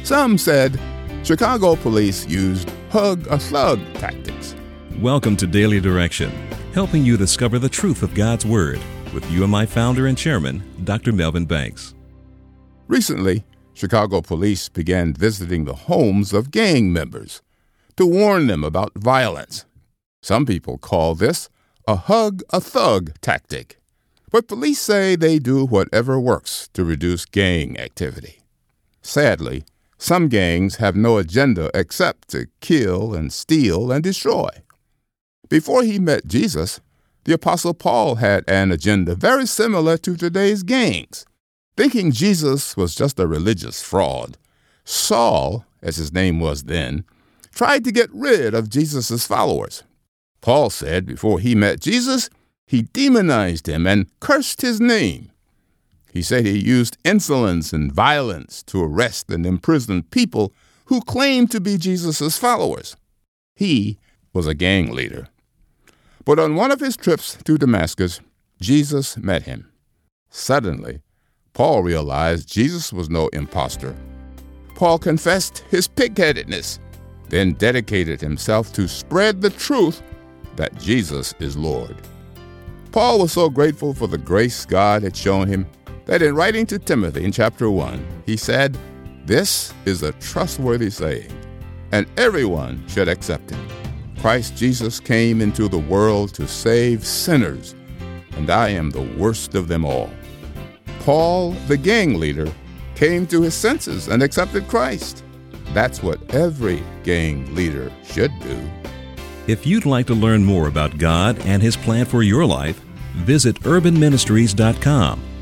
Some said Chicago police used hug-a-thug tactics. Welcome to Daily Direction, helping you discover the truth of God's Word with UMI founder and chairman, Dr. Melvin Banks. Recently, Chicago police began visiting the homes of gang members to warn them about violence. Some people call this a hug-a-thug tactic, but police say they do whatever works to reduce gang activity. Sadly, some gangs have no agenda except to kill and steal and destroy. Before he met Jesus, the Apostle Paul had an agenda very similar to today's gangs. Thinking Jesus was just a religious fraud, Saul, as his name was then, tried to get rid of Jesus' followers. Paul said before he met Jesus, he demonized him and cursed his name. He said he used insolence and violence to arrest and imprison people who claimed to be Jesus' followers. He was a gang leader. But on one of his trips to Damascus, Jesus met him. Suddenly, Paul realized Jesus was no imposter. Paul confessed his pig-headedness, then dedicated himself to spread the truth that Jesus is Lord. Paul was so grateful for the grace God had shown him that in writing to Timothy in chapter 1, he said, "This is a trustworthy saying, and everyone should accept it. Christ Jesus came into the world to save sinners, and I am the worst of them all." Paul, the gang leader, came to his senses and accepted Christ. That's what every gang leader should do. If you'd like to learn more about God and His plan for your life, visit urbanministries.com